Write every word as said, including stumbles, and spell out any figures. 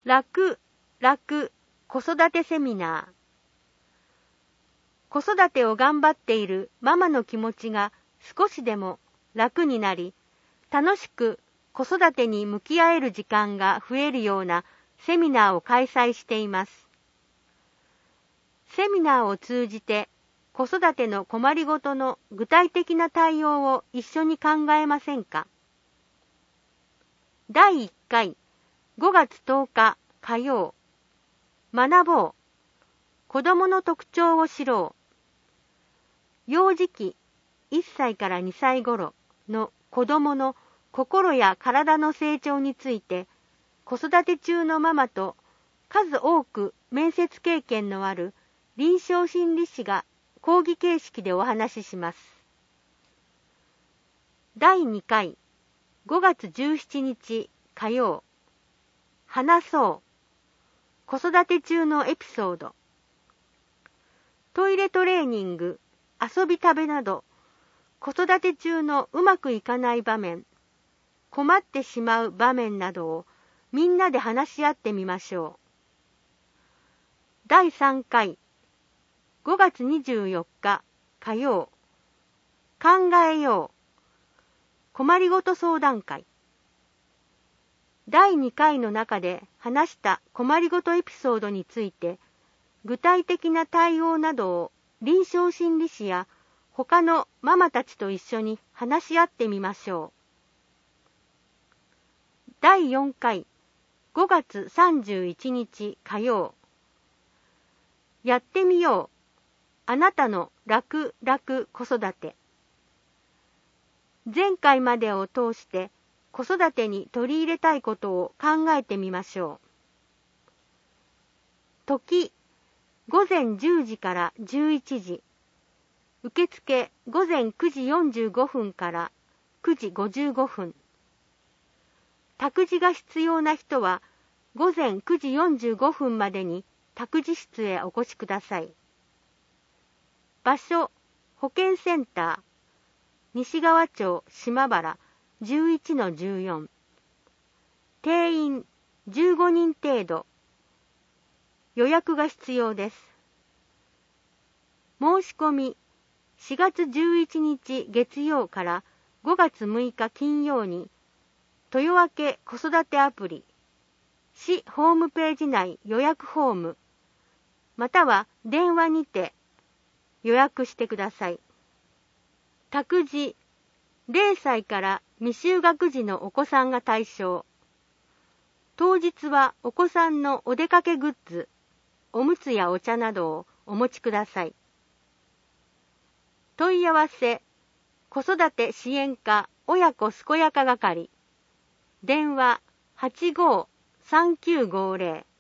楽、楽、子育てセミナー。子育てを頑張っているママの気持ちが少しでも楽になり、楽しく子育てに向き合える時間が増えるようなセミナーを開催しています。セミナーを通じて子育ての困りごとの具体的な対応を一緒に考えませんか。だいいっかいごがつとおか火曜、学ぼう、子どもの特徴を知ろう。幼児期いっさいからにさい頃の子どもの心や体の成長について、子育て中のママと数多く面接経験のある臨床心理士が講義形式でお話しします。だいにかいごがつじゅうしちにち火曜、話そう、子育て中のエピソード。トイレトレーニング、遊び食べなど、子育て中のうまくいかない場面、困ってしまう場面などをみんなで話し合ってみましょう。だいさんかいごがつにじゅうよっか火曜、考えよう、困りごと相談会。だいにかいの中で話した困りごとエピソードについて、具体的な対応などを臨床心理士や他のママたちと一緒に話し合ってみましょう。だいよんかいごがつさんじゅういちにち火曜、やってみよう、あなたの楽々子育て。前回までを通して子育てに取り入れたいことを考えてみましょう。時、ごぜんじゅうじからじゅういちじ。受付ごぜんくじよんじゅうごふんからくじごじゅうごふん。託児が必要な人はごぜんくじよんじゅうごふんまでに託児室へお越しください。場所、保健センター、西川町島原 じゅういちのじゅうよん。定員じゅうごにん程度。予約が必要です。申し込みしがつじゅういちにち月曜からごがつむいか金曜に、豊明子育てアプリ、市ホームページ内予約フォーム、または電話にて予約してください。託児、れいさいから未就学児のお子さんが対象。当日はお子さんのお出かけグッズ、おむつやお茶などをお持ちください。問い合わせ、子育て支援課親子健やか係。電話はちごうさんきゅうごぜろ